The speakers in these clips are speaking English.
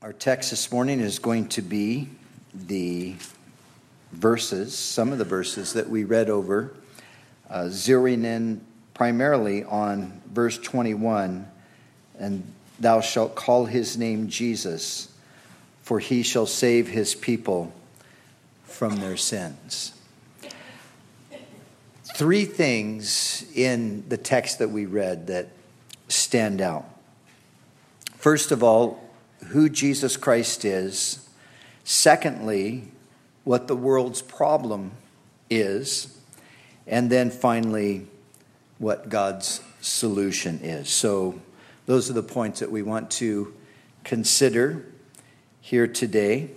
Our text this morning is going to be some of the verses that we read over, zeroing in primarily on verse 21, and thou shalt call his name Jesus, for he shall save his people from their sins. Three things in the text that we read that stand out. First of all, who Jesus Christ is. Secondly, what the world's problem is. And then finally, what God's solution is. So those are the points that we want to consider here today.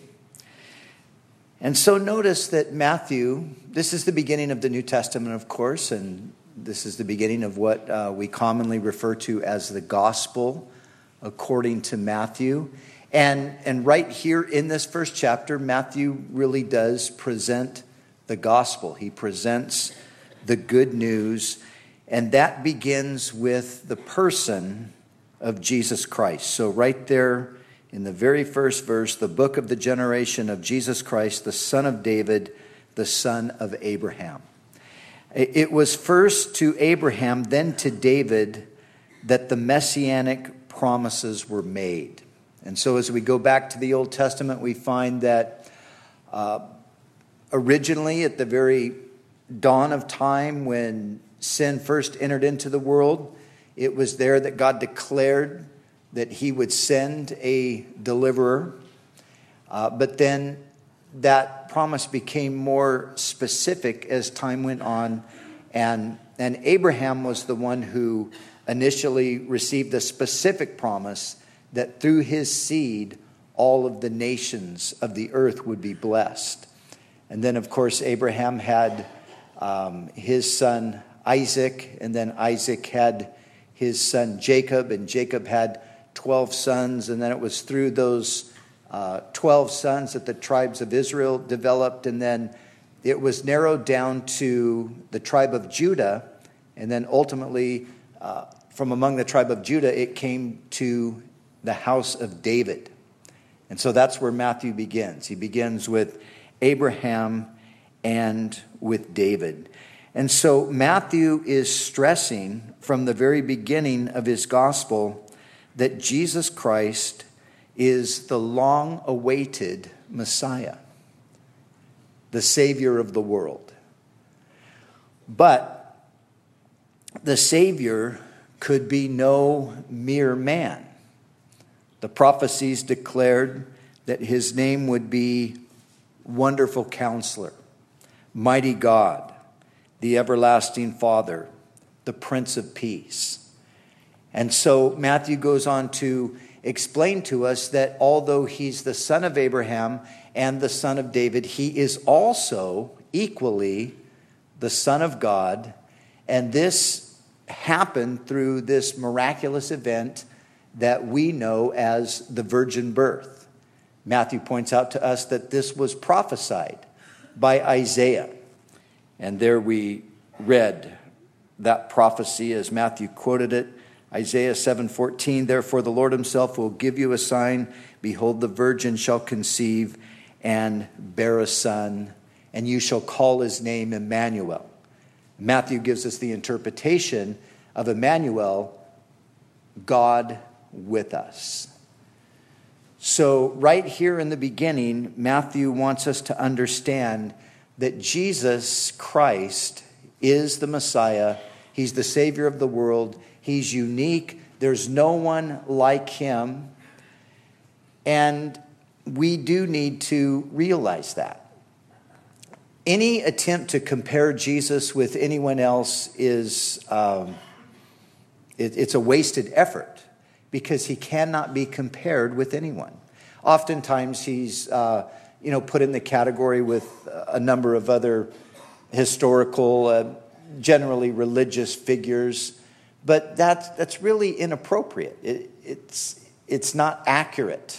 And so notice that Matthew, this is the beginning of the New Testament, of course, and this is the beginning of what we commonly refer to as the gospel according to Matthew. And right here in this first chapter, Matthew really does present the gospel. He presents the good news, and that begins with the person of Jesus Christ. So right there in the very first verse, the book of the generation of Jesus Christ, the son of David, the son of Abraham. It was first to Abraham, then to David, that the messianic promises were made. And so as we go back to the Old Testament, we find that originally at the very dawn of time when sin first entered into the world, it was there that God declared that he would send a deliverer. But then that promise became more specific as time went on. And Abraham was the one who initially received the specific promise that through his seed, all of the nations of the earth would be blessed. And then, of course, Abraham had his son Isaac, and then Isaac had his son Jacob, and Jacob had 12 sons, and then it was through those 12 sons that the tribes of Israel developed, and then it was narrowed down to the tribe of Judah, and then ultimately from among the tribe of Judah, it came to the house of David. And so that's where Matthew begins. He begins with Abraham and with David. And so Matthew is stressing from the very beginning of his gospel that Jesus Christ is the long-awaited Messiah, the Savior of the world. But the Savior could be no mere man. The prophecies declared that his name would be Wonderful Counselor, Mighty God, the Everlasting Father, the Prince of Peace. And so Matthew goes on to explain to us that although he's the son of Abraham and the son of David, he is also equally the Son of God. And this happened through this miraculous event that we know as the virgin birth. Matthew points out to us that this was prophesied by Isaiah. And there we read that prophecy as Matthew quoted it. Isaiah 7:14, therefore the Lord himself will give you a sign. Behold, the virgin shall conceive and bear a son, and you shall call his name Emmanuel. Matthew gives us the interpretation of Emmanuel, God with us. So right here in the beginning, Matthew wants us to understand that Jesus Christ is the Messiah. He's the Savior of the world. He's unique. There's no one like him. And we do need to realize that. Any attempt to compare Jesus with anyone else is it's a wasted effort because he cannot be compared with anyone. Oftentimes he's put in the category with a number of other historical, generally religious figures, but that's really inappropriate. It's not accurate.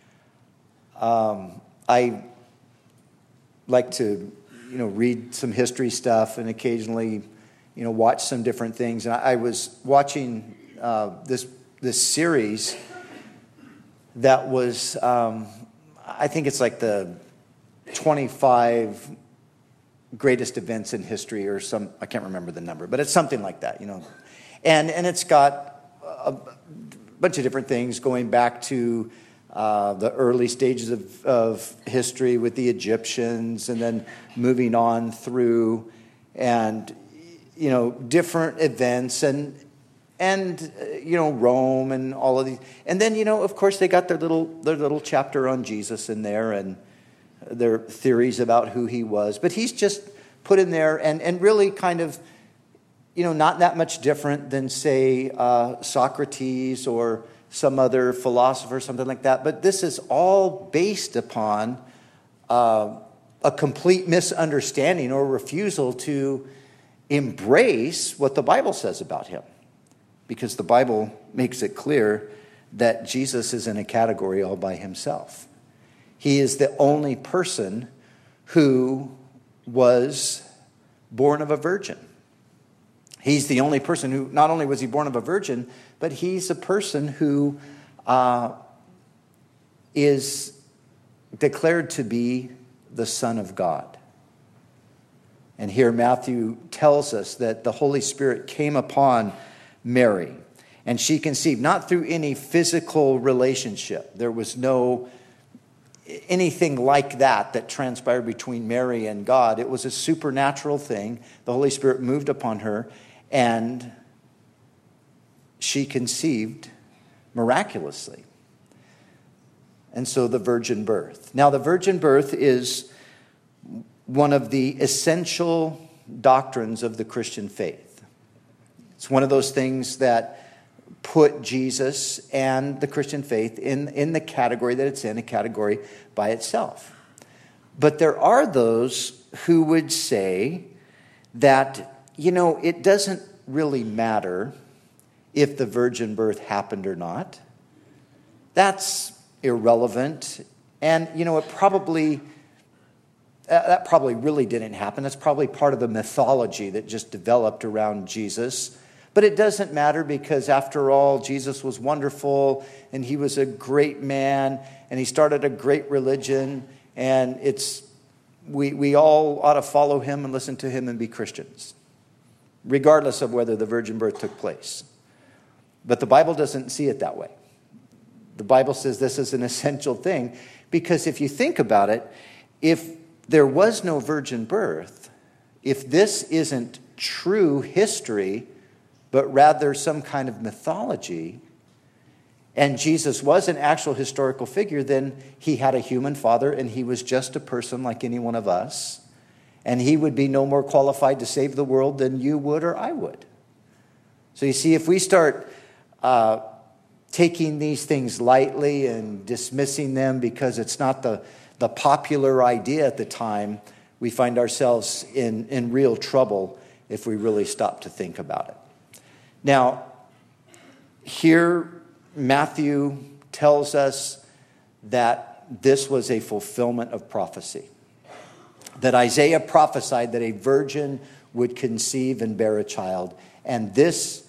I like to read some history stuff and occasionally, watch some different things. And I was watching this series that was, I think it's like the 25 greatest events in history or some, I can't remember the number, but it's something like that, And it's got a bunch of different things going back to the early stages of history with the Egyptians, and then moving on through, and different events, and Rome and all of these, and then of course they got their little chapter on Jesus in there, and their theories about who he was, but he's just put in there, and really kind of not that much different than, say, Socrates or some other philosopher, something like that. But this is all based upon a complete misunderstanding or refusal to embrace what the Bible says about him. Because the Bible makes it clear that Jesus is in a category all by himself. He is the only person who was born of a virgin. He's the only person who, not only was he born of a virgin, but he's a person who is declared to be the Son of God. And here Matthew tells us that the Holy Spirit came upon Mary, and she conceived, not through any physical relationship. There was no anything like that transpired between Mary and God. It was a supernatural thing. The Holy Spirit moved upon her, and she conceived miraculously. And so the virgin birth. Now, the virgin birth is one of the essential doctrines of the Christian faith. It's one of those things that put Jesus and the Christian faith in the category that it's in, a category by itself. But there are those who would say that, it doesn't really matter if the virgin birth happened or not. That's irrelevant. And, that probably really didn't happen. That's probably part of the mythology that just developed around Jesus. But it doesn't matter, because after all, Jesus was wonderful, and he was a great man, and he started a great religion, and we all ought to follow him and listen to him and be Christians, regardless of whether the virgin birth took place. But the Bible doesn't see it that way. The Bible says this is an essential thing, because if you think about it, if there was no virgin birth, if this isn't true history, but rather some kind of mythology, and Jesus was an actual historical figure, then he had a human father, and he was just a person like any one of us, and he would be no more qualified to save the world than you would or I would. So you see, if we start taking these things lightly and dismissing them because it's not the popular idea at the time, we find ourselves in real trouble if we really stop to think about it. Now, here Matthew tells us that this was a fulfillment of prophecy. That Isaiah prophesied that a virgin would conceive and bear a child. And this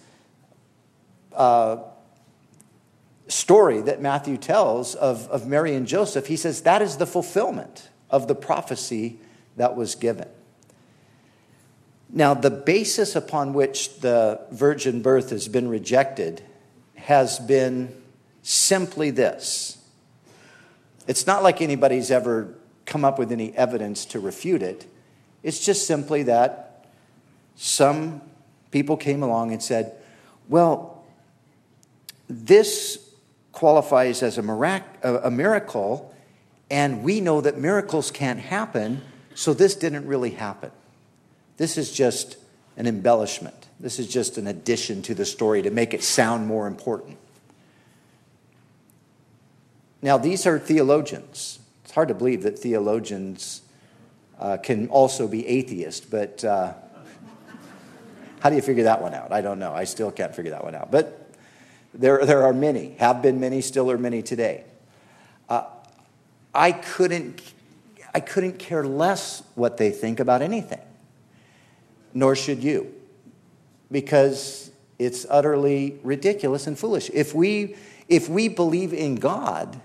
story that Matthew tells of Mary and Joseph, he says that is the fulfillment of the prophecy that was given. Now, the basis upon which the virgin birth has been rejected has been simply this. It's not like anybody's ever come up with any evidence to refute it. It's just simply that some people came along and said, well, this qualifies as a miracle, and we know that miracles can't happen, so this didn't really happen. This is just an embellishment. This is just an addition to the story to make it sound more important. Now, these are theologians. It's hard to believe that theologians can also be atheists, but how do you figure that one out? I don't know. I still can't figure that one out. But there are many, have been many, still are many today. I couldn't care less what they think about anything. Nor should you, because it's utterly ridiculous and foolish. If we if we believe in God,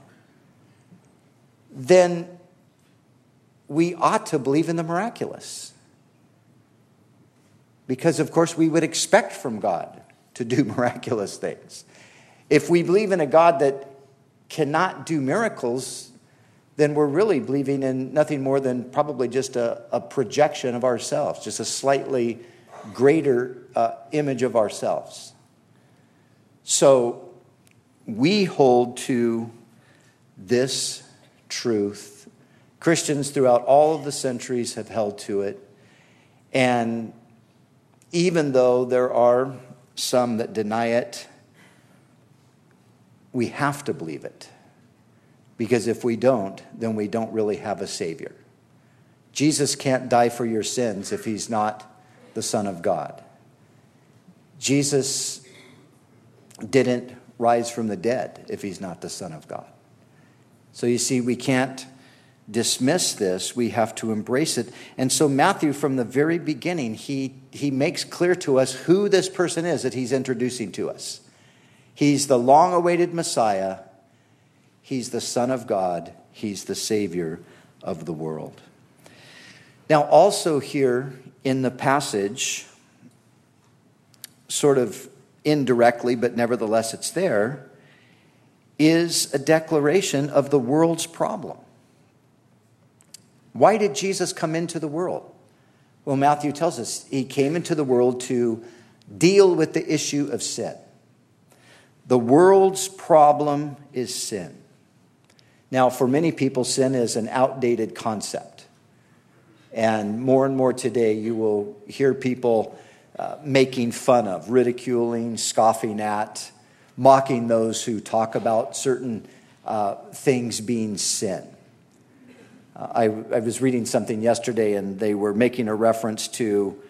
then we ought to believe in the miraculous. Because, of course, we would expect from God to do miraculous things. If we believe in a God that cannot do miracles, then we're really believing in nothing more than probably just a projection of ourselves, just a slightly greater image of ourselves. So we hold to this truth. Christians throughout all of the centuries have held to it. And even though there are some that deny it, we have to believe it. Because if we don't, then we don't really have a Savior. Jesus can't die for your sins if he's not the Son of God. Jesus didn't rise from the dead if he's not the Son of God. So you see, we can't dismiss this. We have to embrace it. And so Matthew, from the very beginning, he makes clear to us who this person is that he's introducing to us. He's the long-awaited Messiah. He's the Son of God. He's the Savior of the world. Now, also here in the passage, sort of indirectly, but nevertheless it's there, is a declaration of the world's problem. Why did Jesus come into the world? Well, Matthew tells us he came into the world to deal with the issue of sin. The world's problem is sin. Now, for many people, sin is an outdated concept. And more today, you will hear people making fun of, ridiculing, scoffing at, mocking those who talk about certain things being sin. I was reading something yesterday, and they were making a reference to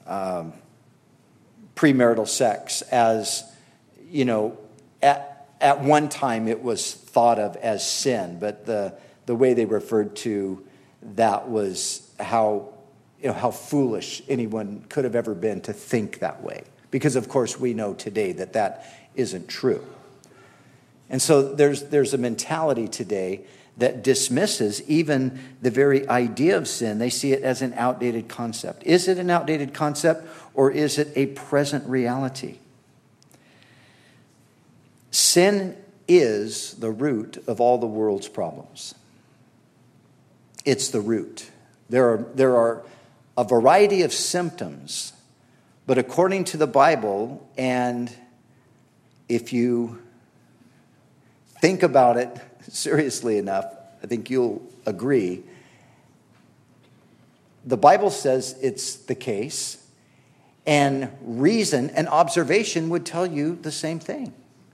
premarital sex as, you know, at one time it was thought of as sin, but the way they referred to that was how foolish anyone could have ever been to think that way. Because, of course, we know today that that isn't true. And so there's a mentality today that dismisses even the very idea of sin. They see it as an outdated concept. Is it an outdated concept, or is it a present reality? Sin is the root of all the world's problems. It's the root. There are a variety of symptoms, but according to the Bible, and if you think about it seriously enough, I think you'll agree, the Bible says it's the case, and reason and observation would tell you the same thing.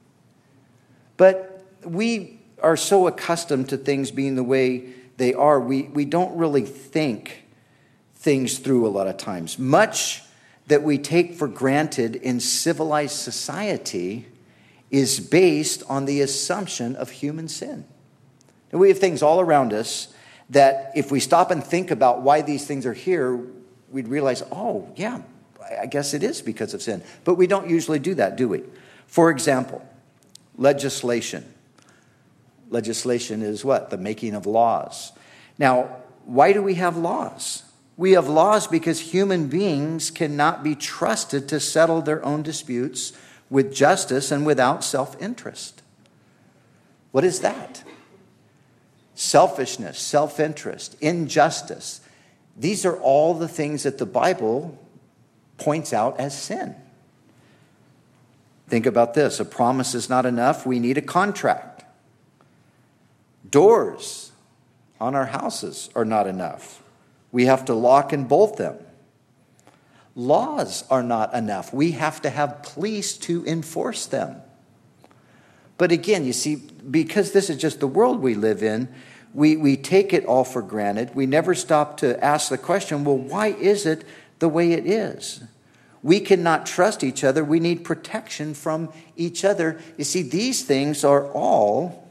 But we are so accustomed to things being the way they are, we don't really think things through a lot of times. Much that we take for granted in civilized society is based on the assumption of human sin. And we have things all around us that if we stop and think about why these things are here, we'd realize, oh, yeah, I guess it is because of sin. But we don't usually do that, do we? For example, legislation. Legislation is what? The making of laws. Now, why do we have laws? We have laws because human beings cannot be trusted to settle their own disputes with justice and without self-interest. What is that? Selfishness, self-interest, injustice. These are all the things that the Bible points out as sin. Think about this. A promise is not enough. We need a contract. Doors on our houses are not enough. We have to lock and bolt them. Laws are not enough. We have to have police to enforce them. But again, you see, because this is just the world we live in, we take it all for granted. We never stop to ask the question, well, why is it the way it is? We cannot trust each other. We need protection from each other. You see, these things are all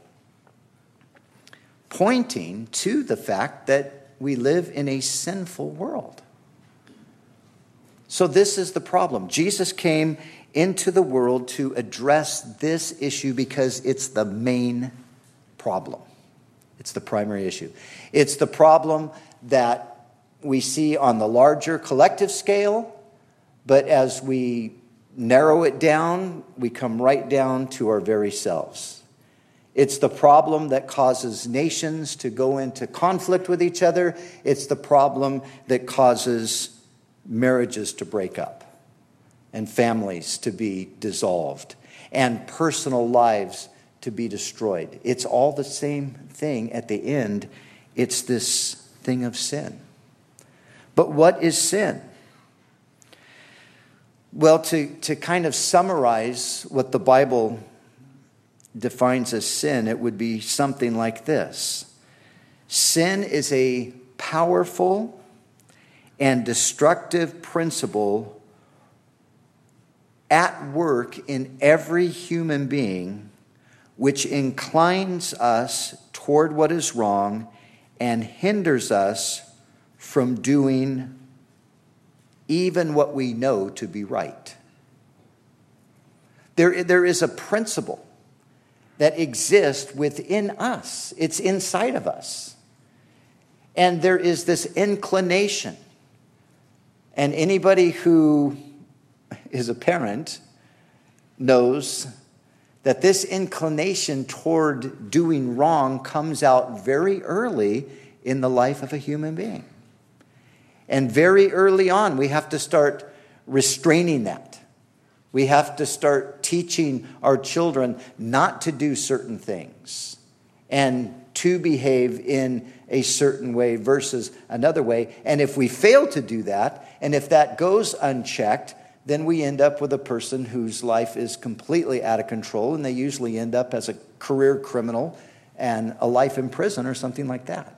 pointing to the fact that we live in a sinful world. So this is the problem. Jesus came into the world to address this issue because it's the main problem. It's the primary issue. It's the problem that we see on the larger collective scale, but as we narrow it down, we come right down to our very selves. It's the problem that causes nations to go into conflict with each other. It's the problem that causes marriages to break up and families to be dissolved and personal lives to be destroyed. It's all the same thing at the end. It's this thing of sin. But what is sin? Well, to kind of summarize what the Bible defines as sin, it would be something like this. Sin is a powerful and destructive principle at work in every human being, which inclines us toward what is wrong and hinders us from doing even what we know to be right. There is a principle that exists within us. It's inside of us. And there is this inclination. And anybody who is a parent knows that this inclination toward doing wrong comes out very early in the life of a human being. And very early on, we have to start restraining that. We have to start teaching our children not to do certain things and to behave in a certain way versus another way. And if we fail to do that, and if that goes unchecked, then we end up with a person whose life is completely out of control, and they usually end up as a career criminal and a life in prison or something like that.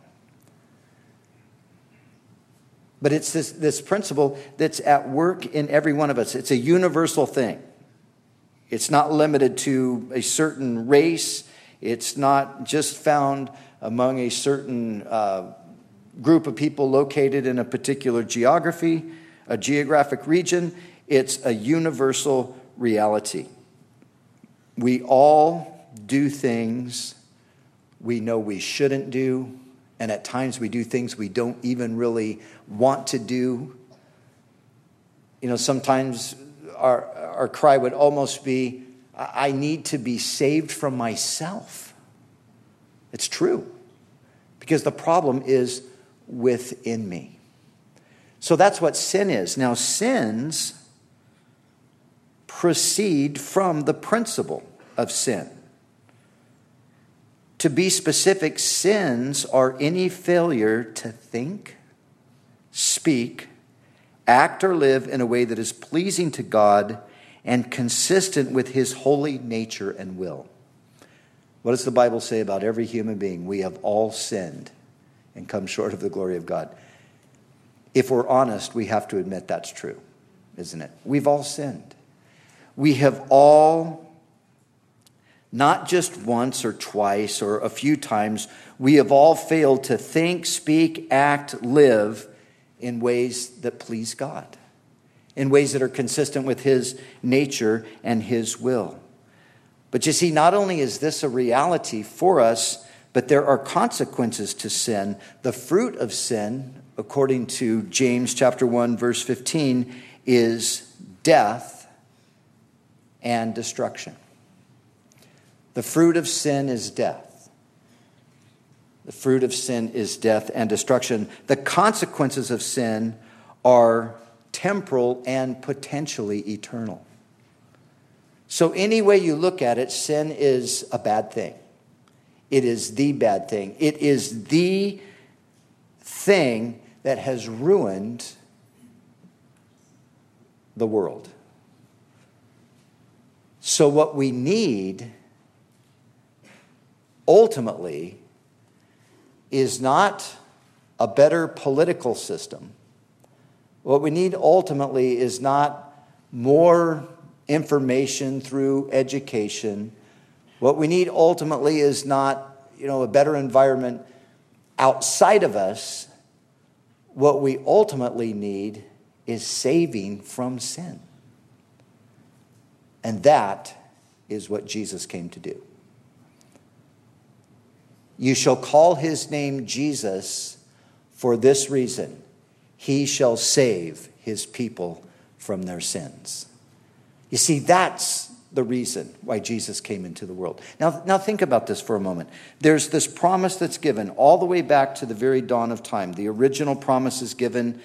But it's this principle that's at work in every one of us. It's a universal thing. It's not limited to a certain race. It's not just found among a certain group of people located in a particular geographic region. It's a universal reality. We all do things we know we shouldn't do. And at times we do things we don't even really want to do. You know, sometimes our cry would almost be, I need to be saved from myself. It's true. Because the problem is within me. So that's what sin is. Now, sins proceed from the principle of sin. To be specific, sins are any failure to think, speak, act, or live in a way that is pleasing to God and consistent with His holy nature and will. What does the Bible say about every human being? We have all sinned and come short of the glory of God. If we're honest, we have to admit that's true, isn't it? We've all sinned. We have all, not just once or twice or a few times, we have all failed to think, speak, act, live in ways that please God, in ways that are consistent with His nature and His will. But you see, not only is this a reality for us, but there are consequences to sin. The fruit of sin, according to James chapter 1, verse 15, is death and destruction. The fruit of sin is death. The fruit of sin is death and destruction. The consequences of sin are temporal and potentially eternal. So any way you look at it, sin is a bad thing. It is the bad thing. It is the thing that has ruined the world. So what we need ultimately is not a better political system. What we need ultimately is not more information through education. What we need ultimately is not, a better environment outside of us. What we ultimately need is saving from sin. And that is what Jesus came to do. You shall call his name Jesus for this reason: he shall save his people from their sins. You see, that's the reason why Jesus came into the world. Now think about this for a moment. There's this promise that's given all the way back to the very dawn of time. The original promise is given,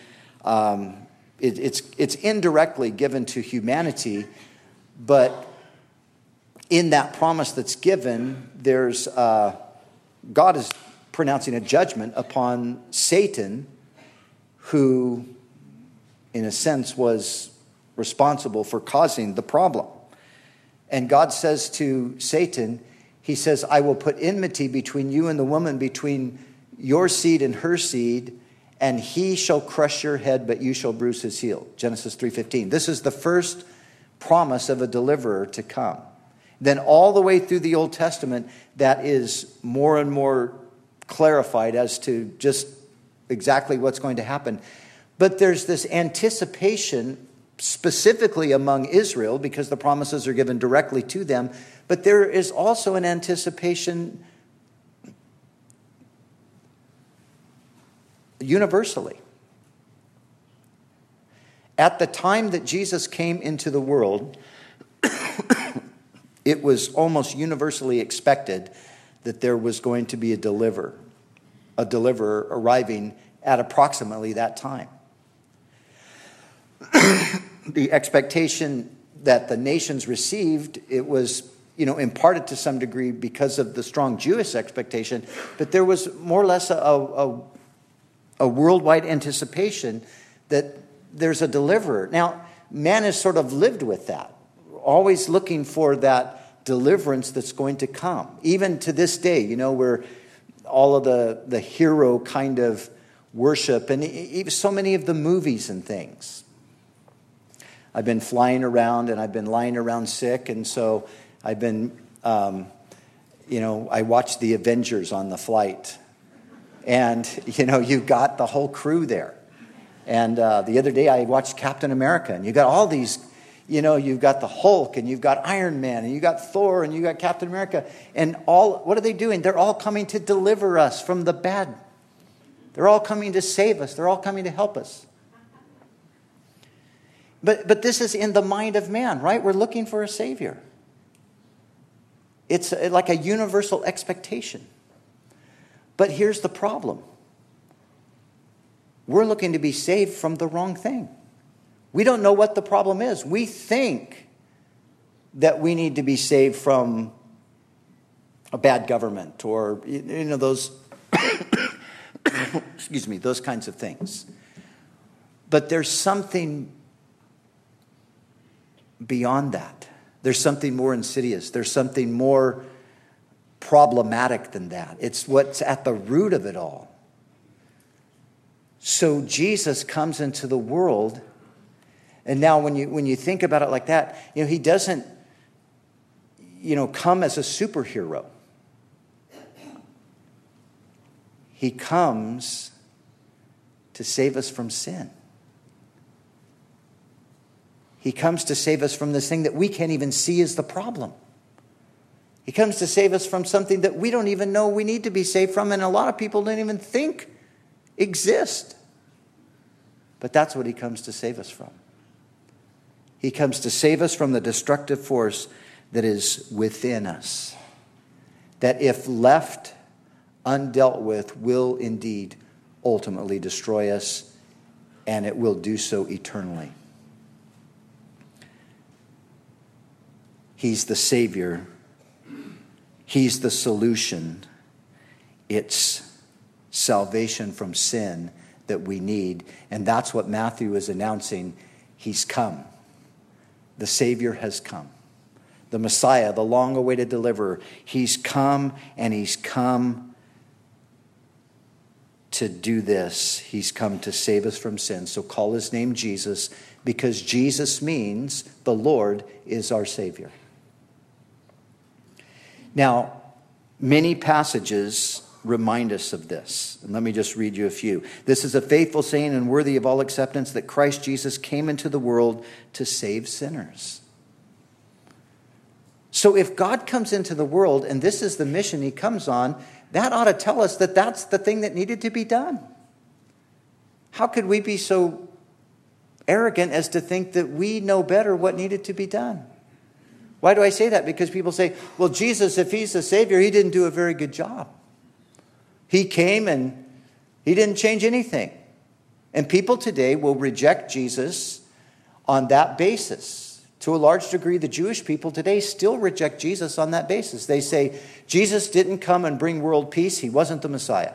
it's indirectly given to humanity, but in that promise that's given, there's God is pronouncing a judgment upon Satan, who, in a sense, was responsible for causing the problem. And God says to Satan, he says, I will put enmity between you and the woman, between your seed and her seed, and he shall crush your head, but you shall bruise his heel. Genesis 3:15. This is the first promise of a deliverer to come. Then all the way through the Old Testament, that is more and more clarified as to just exactly what's going to happen. But there's this anticipation, specifically among Israel, because the promises are given directly to them. But there is also an anticipation universally. At the time that Jesus came into the world, it was almost universally expected that there was going to be a deliverer arriving at approximately that time. The expectation that the nations received, it was, imparted to some degree because of the strong Jewish expectation, but there was more or less a worldwide anticipation that there's a deliverer. Now, man has sort of lived with that, always looking for that deliverance that's going to come. Even to this day, where all of the hero kind of worship, and even so many of the movies and things. I've been flying around and I've been lying around sick, and so I've been, I watched the Avengers on the flight. And, you've got the whole crew there. And the other day I watched Captain America, and you got all these, you've got the Hulk, and you've got Iron Man, and you got Thor, and you got Captain America. And what are they doing? They're all coming to deliver us from the bad. They're all coming to save us. They're all coming to help us. But this is in the mind of man, right? We're looking for a Savior. It's like a universal expectation. But here's the problem. We're looking to be saved from the wrong thing. We don't know what the problem is. We think that we need to be saved from a bad government or, those, those kinds of things. But there's something beyond that. There's something more insidious. There's something more problematic than that. It's what's at the root of it all. So Jesus comes into the world, and now when you think about it like that, he doesn't come as a superhero. He comes to save us from sin. He comes to save us from this thing that we can't even see as the problem. He comes to save us from something that we don't even know we need to be saved from, and a lot of people don't even think exist. But that's what he comes to save us from. He comes to save us from the destructive force that is within us, that if left undealt with will indeed ultimately destroy us, and it will do so eternally. He's the Savior. He's the solution. It's salvation from sin that we need. And that's what Matthew is announcing. He's come. The Savior has come. The Messiah, the long-awaited deliverer. He's come, and he's come to do this. He's come to save us from sin. So call his name Jesus, because Jesus means the Lord is our Savior. Now, many passages remind us of this. And let me just read you a few. This is a faithful saying and worthy of all acceptance, that Christ Jesus came into the world to save sinners. So if God comes into the world and this is the mission he comes on, that ought to tell us that that's the thing that needed to be done. How could we be so arrogant as to think that we know better what needed to be done? Why do I say that? Because people say, well, Jesus, if he's the Savior, he didn't do a very good job. He came and he didn't change anything. And people today will reject Jesus on that basis. To a large degree, the Jewish people today still reject Jesus on that basis. They say, Jesus didn't come and bring world peace. He wasn't the Messiah.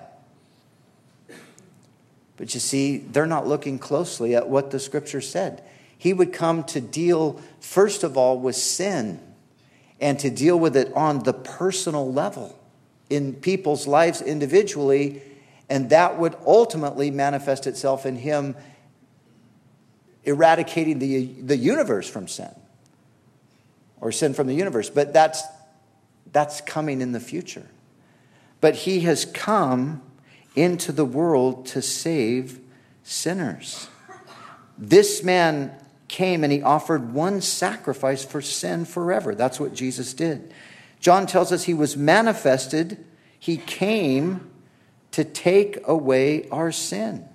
But you see, they're not looking closely at what the Scripture said. He would come to deal, first of all, with sin and to deal with it on the personal level in people's lives individually, and that would ultimately manifest itself in him eradicating the universe from sin, or sin from the universe. But that's coming in the future. But he has come into the world to save sinners. This man came and he offered one sacrifice for sin forever. That's what Jesus did. John tells us he was manifested. He came to take away our sin.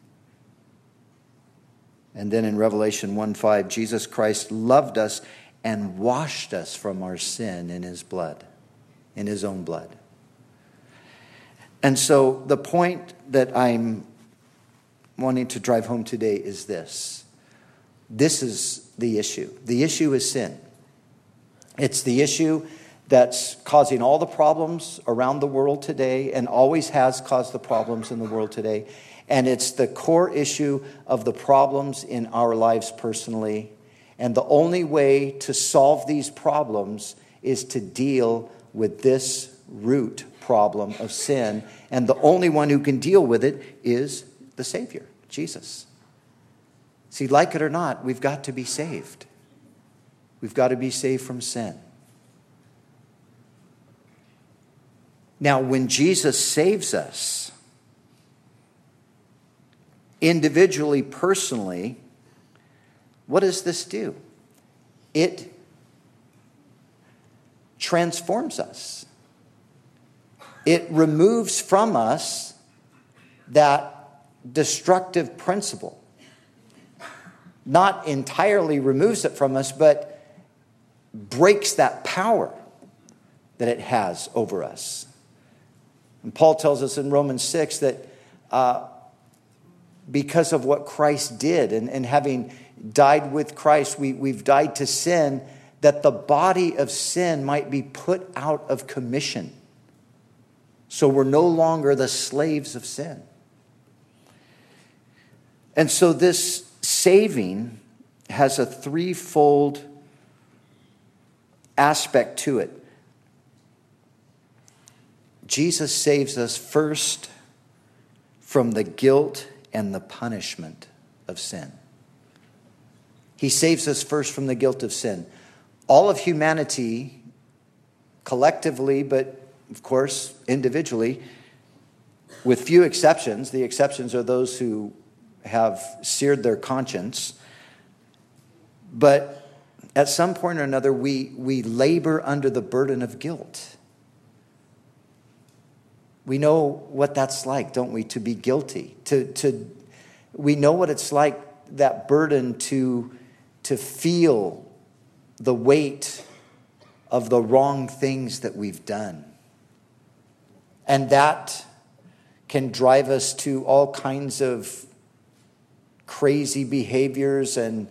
And then in Revelation 1:5, Jesus Christ loved us and washed us from our sin in his blood, in his own blood. And so the point that I'm wanting to drive home today is this. This is the issue. The issue is sin. It's the issue that's causing all the problems around the world today and always has caused the problems in the world today. And it's the core issue of the problems in our lives personally. And the only way to solve these problems is to deal with this root problem of sin. And the only one who can deal with it is the Savior, Jesus. See, like it or not, we've got to be saved. We've got to be saved from sin. Now, when Jesus saves us, individually, personally, what does this do? It transforms us. It removes from us that destructive principle. Not entirely removes it from us, but breaks that power that it has over us. And Paul tells us in Romans 6 that because of what Christ did and having died with Christ, we've died to sin, that the body of sin might be put out of commission. So we're no longer the slaves of sin. And so this saving has a threefold aspect to it. Jesus saves us first from the guilt and the punishment of sin. He saves us first from the guilt of sin. All of humanity, collectively, but of course individually, with few exceptions, the exceptions are those who have seared their conscience, but at some point or another we labor under the burden of guilt. We know what that's like, don't we, to be guilty. We know what it's like, that burden to feel the weight of the wrong things that we've done. And that can drive us to all kinds of crazy behaviors and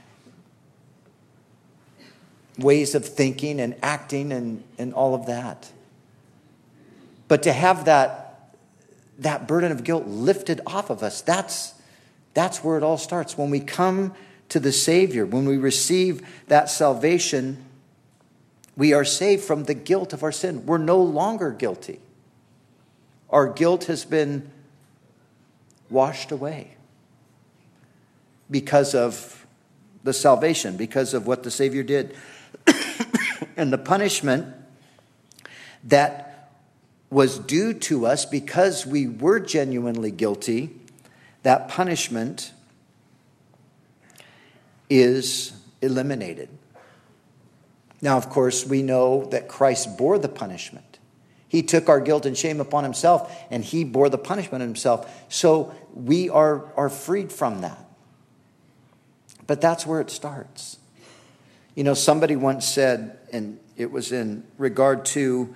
ways of thinking and acting and all of that. But to have that burden of guilt lifted off of us, that's where it all starts. When we come to the Savior, when we receive that salvation, we are saved from the guilt of our sin. We're no longer guilty. Our guilt has been washed away because of the salvation, because of what the Savior did. And the punishment that was due to us because we were genuinely guilty, that punishment is eliminated. Now, of course, we know that Christ bore the punishment. He took our guilt and shame upon himself, and he bore the punishment himself. So we are freed from that. But that's where it starts. You know, somebody once said, and it was in regard to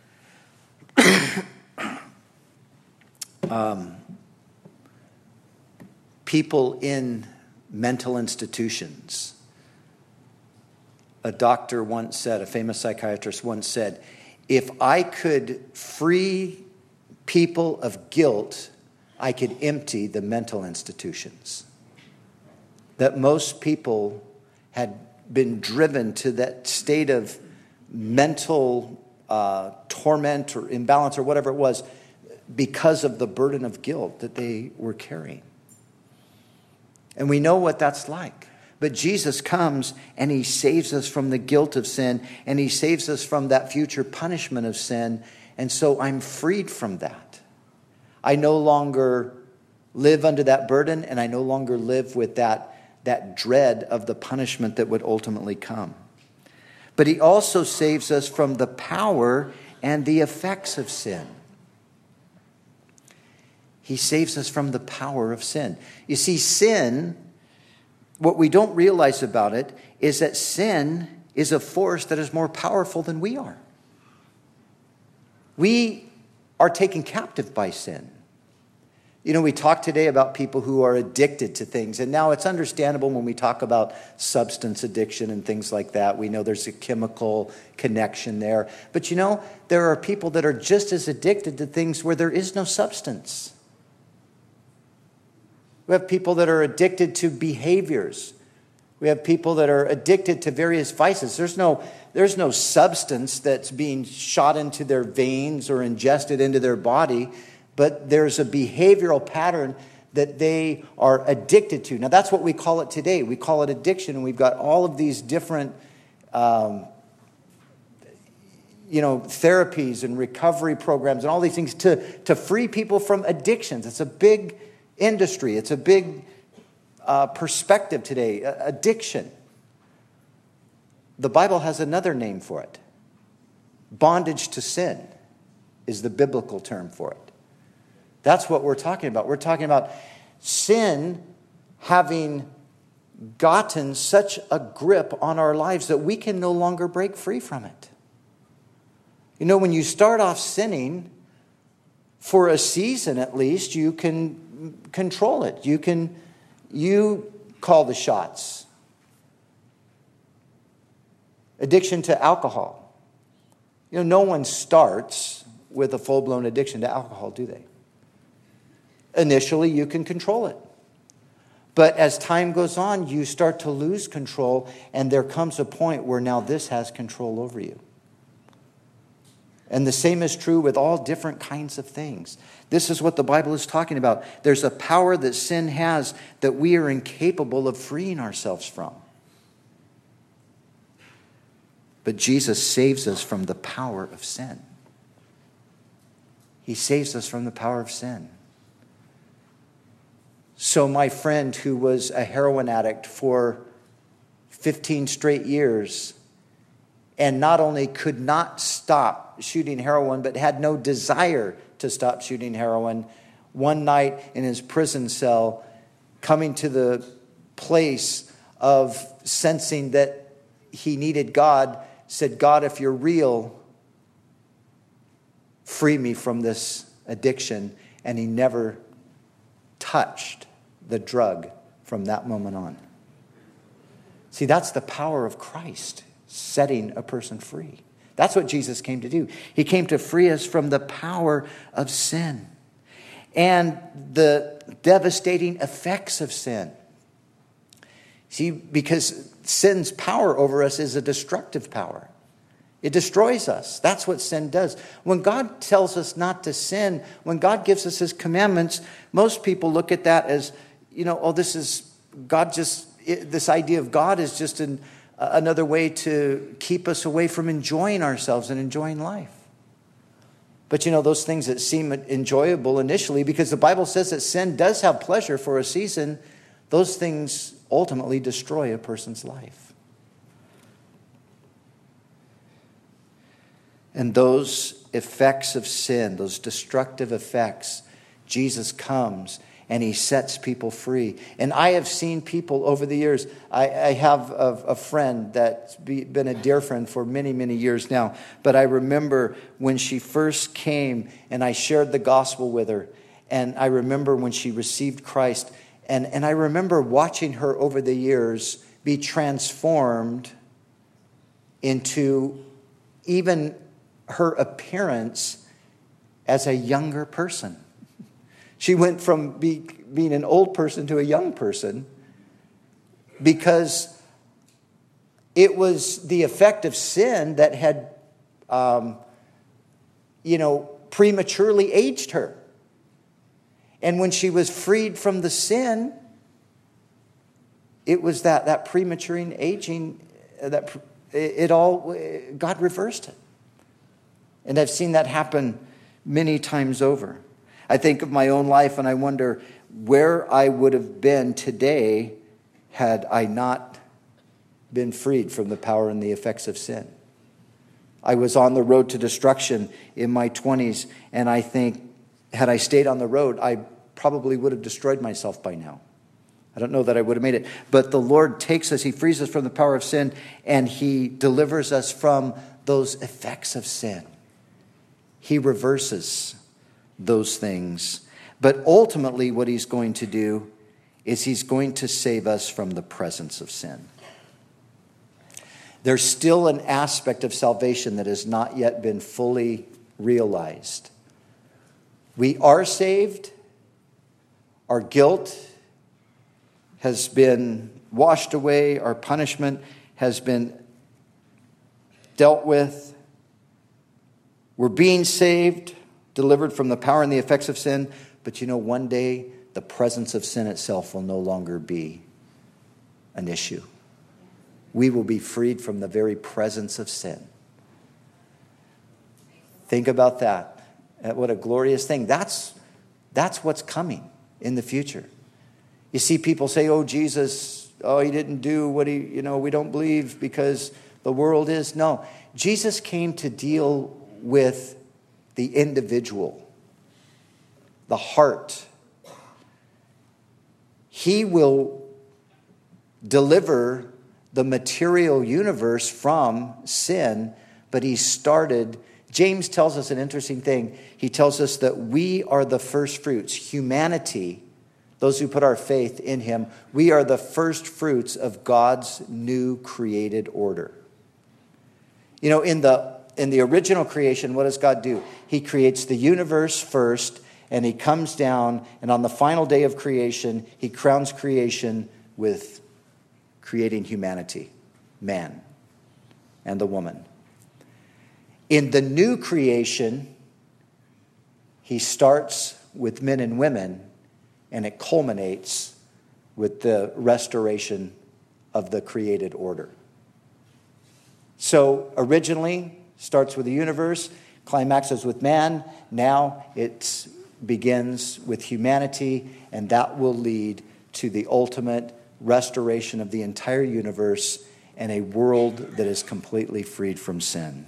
people in mental institutions. A doctor once said, a famous psychiatrist once said, if I could free people of guilt, I could empty the mental institutions. That most people had been driven to that state of mental torment or imbalance or whatever it was because of the burden of guilt that they were carrying. And we know what that's like. But Jesus comes and he saves us from the guilt of sin, and he saves us from that future punishment of sin. And so I'm freed from that. I no longer live under that burden, and I no longer live with that dread of the punishment that would ultimately come. But he also saves us from the power and the effects of sin. He saves us from the power of sin. You see, sin, what we don't realize about it is that sin is a force that is more powerful than we are. We are taken captive by sin. You know, we talk today about people who are addicted to things. And now it's understandable when we talk about substance addiction and things like that. We know there's a chemical connection there. But you know, there are people that are just as addicted to things where there is no substance. We have people that are addicted to behaviors. We have people that are addicted to various vices. There's no substance that's being shot into their veins or ingested into their body, but there's a behavioral pattern that they are addicted to. Now, that's what we call it today. We call it addiction, and we've got all of these different therapies and recovery programs and all these things to free people from addictions. It's a big industry. It's a big perspective today. Addiction. The Bible has another name for it. Bondage to sin is the biblical term for it. That's what we're talking about. We're talking about sin having gotten such a grip on our lives that we can no longer break free from it. You know, when you start off sinning, for a season at least, you can control it. You call the shots. Addiction to alcohol. You know, no one starts with a full-blown addiction to alcohol, do they? Initially, you can control it. But as time goes on, you start to lose control, and there comes a point where now this has control over you. And the same is true with all different kinds of things. This is what the Bible is talking about. There's a power that sin has that we are incapable of freeing ourselves from. But Jesus saves us from the power of sin. He saves us from the power of sin. So my friend who was a heroin addict for 15 straight years and not only could not stop shooting heroin, but had no desire to stop shooting heroin, one night in his prison cell, coming to the place of sensing that he needed God, said, God, if you're real, free me from this addiction. And he never touched the drug from that moment on. See, that's the power of Christ setting a person free. That's what Jesus came to do. He came to free us from the power of sin and the devastating effects of sin. See, because sin's power over us is a destructive power. It destroys us. That's what sin does. When God tells us not to sin, when God gives us his commandments, most people look at that as, this idea of God is just another way to keep us away from enjoying ourselves and enjoying life. But those things that seem enjoyable initially, because the Bible says that sin does have pleasure for a season, those things ultimately destroy a person's life. And those effects of sin, those destructive effects, Jesus comes and he sets people free. And I have seen people over the years. I have a friend that's been a dear friend for many, many years now. But I remember when she first came and I shared the gospel with her. And I remember when she received Christ. And I remember watching her over the years be transformed into even her appearance as a younger person. She went from being an old person to a young person because it was the effect of sin that had, prematurely aged her. And when she was freed from the sin, it was that premature aging, God reversed it. And I've seen that happen many times over. I think of my own life and I wonder where I would have been today had I not been freed from the power and the effects of sin. I was on the road to destruction in my 20s, and I think had I stayed on the road, I probably would have destroyed myself by now. I don't know that I would have made it. But the Lord takes us, he frees us from the power of sin, and he delivers us from those effects of sin. He reverses those things. But ultimately what he's going to do is he's going to save us from the presence of sin. There's still an aspect of salvation that has not yet been fully realized. We are saved. Our guilt has been washed away. Our punishment has been dealt with. We're being saved, delivered from the power and the effects of sin. But one day the presence of sin itself will no longer be an issue. We will be freed from the very presence of sin. Think about that. What a glorious thing. That's what's coming in the future. You see people say, Jesus, he didn't do what we don't believe because the world is. No, Jesus came to deal with the individual, the heart. He will deliver the material universe from sin, but he started. James tells us an interesting thing. He tells us that we are the first fruits. Humanity, those who put our faith in him, we are the first fruits of God's new created order. In the original creation, what does God do? He creates the universe first, and he comes down, and on the final day of creation, he crowns creation with creating humanity, man and the woman. In the new creation, he starts with men and women, and it culminates with the restoration of the created order. So originally, starts with the universe, climaxes with man. Now it begins with humanity, and that will lead to the ultimate restoration of the entire universe and a world that is completely freed from sin.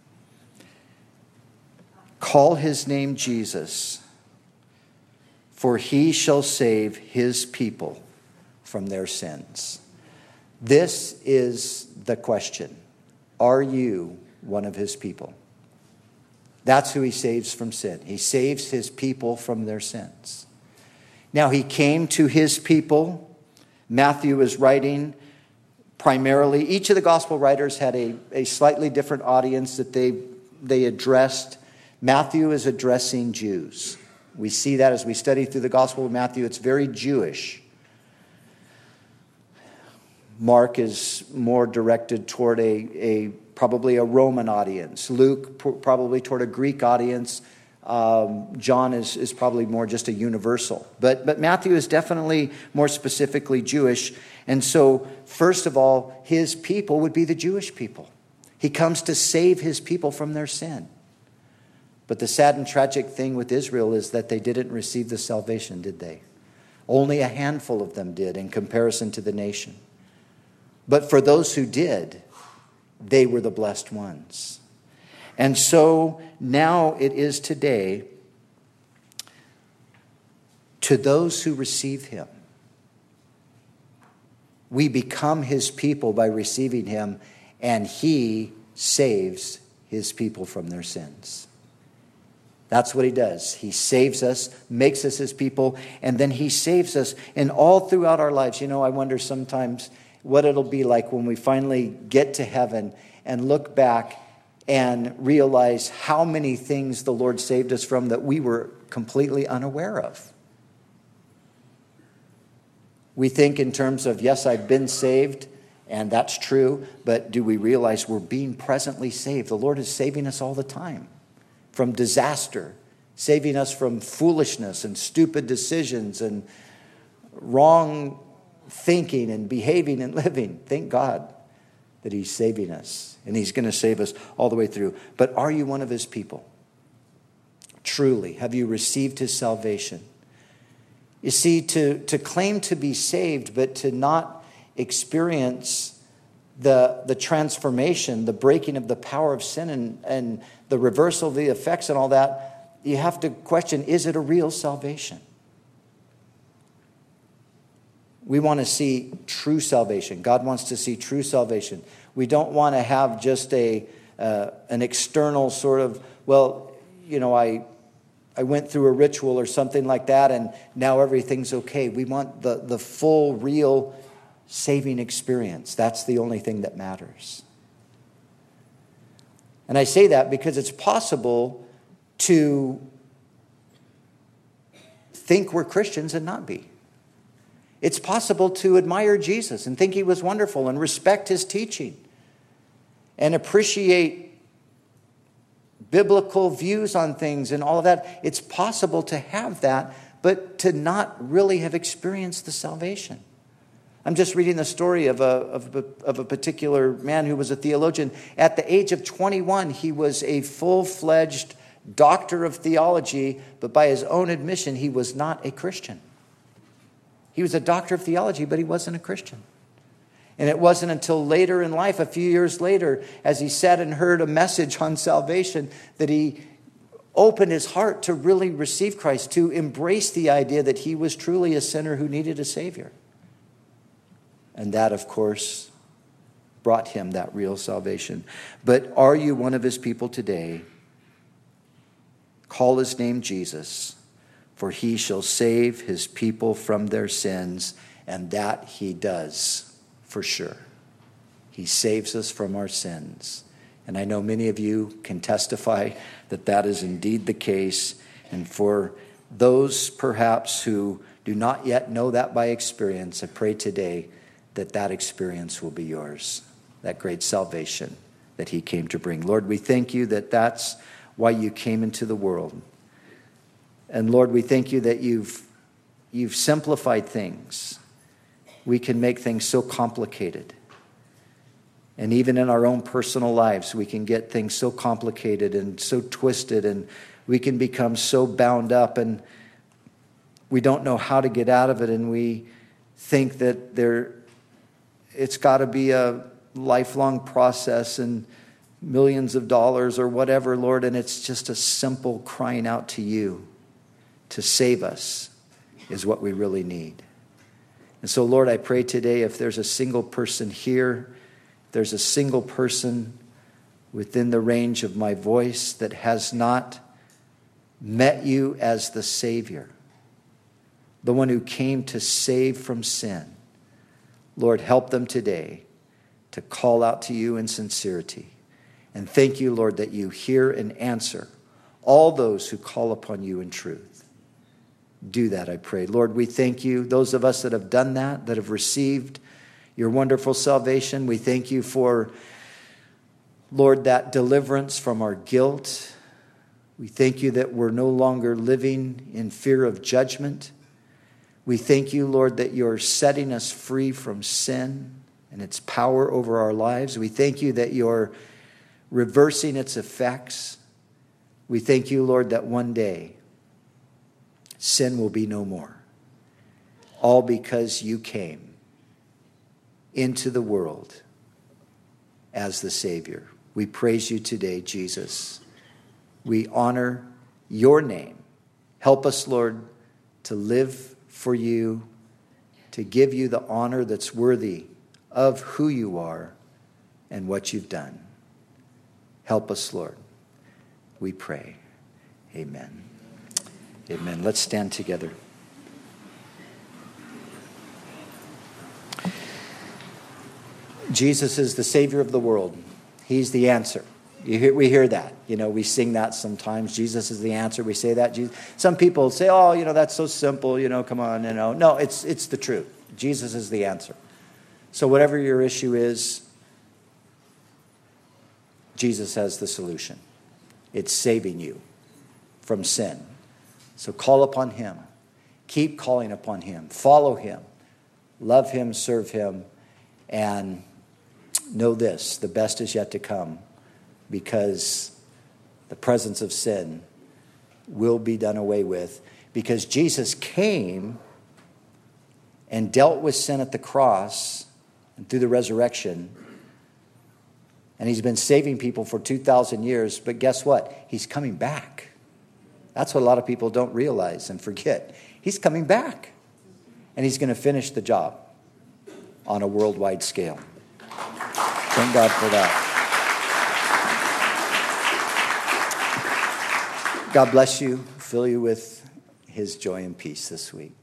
Call his name Jesus, for he shall save his people from their sins. This is the question. Are you one of his people? That's who he saves from sin. He saves his people from their sins. Now, he came to his people. Matthew is writing primarily. Each of the gospel writers had a slightly different audience that they addressed. Matthew is addressing Jews. We see that as we study through the Gospel of Matthew. It's very Jewish. Mark is more directed toward probably a Roman audience. Luke probably toward a Greek audience. John is probably more just a universal. But Matthew is definitely more specifically Jewish. And so, first of all, his people would be the Jewish people. He comes to save his people from their sin. But the sad and tragic thing with Israel is that they didn't receive the salvation, did they? Only a handful of them did in comparison to the nation. But for those who did, they were the blessed ones. And so now it is today, to those who receive him. We become his people by receiving him, and he saves his people from their sins. That's what he does. He saves us, makes us his people, and then he saves us. And all throughout our lives, I wonder sometimes what it'll be like when we finally get to heaven and look back and realize how many things the Lord saved us from that we were completely unaware of. We think in terms of, yes, I've been saved, and that's true, but do we realize we're being presently saved? The Lord is saving us all the time from disaster, saving us from foolishness and stupid decisions and wrong thinking and behaving and living. Thank God that he's saving us, and he's going to save us all the way through. But are you one of his people? Truly, have you received his salvation? You see, to claim to be saved, but to not experience the transformation, the breaking of the power of sin and the reversal of the effects and all that, you have to question, is it a real salvation? We want to see true salvation. God wants to see true salvation. We don't want to have just an external sort of, I went through a ritual or something like that, and now everything's okay. We want the full, real saving experience. That's the only thing that matters. And I say that because it's possible to think we're Christians and not be. It's possible to admire Jesus and think he was wonderful and respect his teaching and appreciate biblical views on things and all of that. It's possible to have that, but to not really have experienced the salvation. I'm just reading the story of a particular man who was a theologian. At the age of 21, he was a full-fledged doctor of theology, but by his own admission, he was not a Christian. He was a doctor of theology, but he wasn't a Christian. And it wasn't until later in life, a few years later, as he sat and heard a message on salvation, that he opened his heart to really receive Christ, to embrace the idea that he was truly a sinner who needed a Savior. And that, of course, brought him that real salvation. But are you one of his people today? Call his name Jesus, for he shall save his people from their sins, and that he does. For sure. He saves us from our sins. And I know many of you can testify that that is indeed the case. And for those perhaps who do not yet know that by experience, I pray today that that experience will be yours. That great salvation that he came to bring. Lord, we thank you that that's why you came into the world. And Lord, we thank you that you've simplified things. We can make things so complicated. And even in our own personal lives, we can get things so complicated and so twisted, and we can become so bound up, and we don't know how to get out of it, and we think that it's got to be a lifelong process and millions of dollars or whatever, Lord, and it's just a simple crying out to you to save us is what we really need. And so, Lord, I pray today if there's a single person here, there's a single person within the range of my voice that has not met you as the Savior, the one who came to save from sin, Lord, help them today to call out to you in sincerity. And thank you, Lord, that you hear and answer all those who call upon you in truth. Do that, I pray. Lord, we thank you. Those of us that have done that have received your wonderful salvation, we thank you for, Lord, that deliverance from our guilt. We thank you that we're no longer living in fear of judgment. We thank you, Lord, that you're setting us free from sin and its power over our lives. We thank you that you're reversing its effects. We thank you, Lord, that one day sin will be no more. All because you came into the world as the Savior. We praise you today, Jesus. We honor your name. Help us, Lord, to live for you, to give you the honor that's worthy of who you are and what you've done. Help us, Lord. We pray. Amen. Amen. Let's stand together. Jesus is the Savior of the world. He's the answer. We hear that. We sing that sometimes. Jesus is the answer. We say that. Some people say, oh, that's so simple. Come on, No, it's the truth. Jesus is the answer. So whatever your issue is, Jesus has the solution. It's saving you from sin. So call upon him. Keep calling upon him. Follow him. Love him, serve him, and know this, the best is yet to come, because the presence of sin will be done away with, because Jesus came and dealt with sin at the cross and through the resurrection, and he's been saving people for 2,000 years, but guess what? He's coming back. That's what a lot of people don't realize and forget. He's coming back, and he's going to finish the job on a worldwide scale. Thank God for that. God bless you, fill you with his joy and peace this week.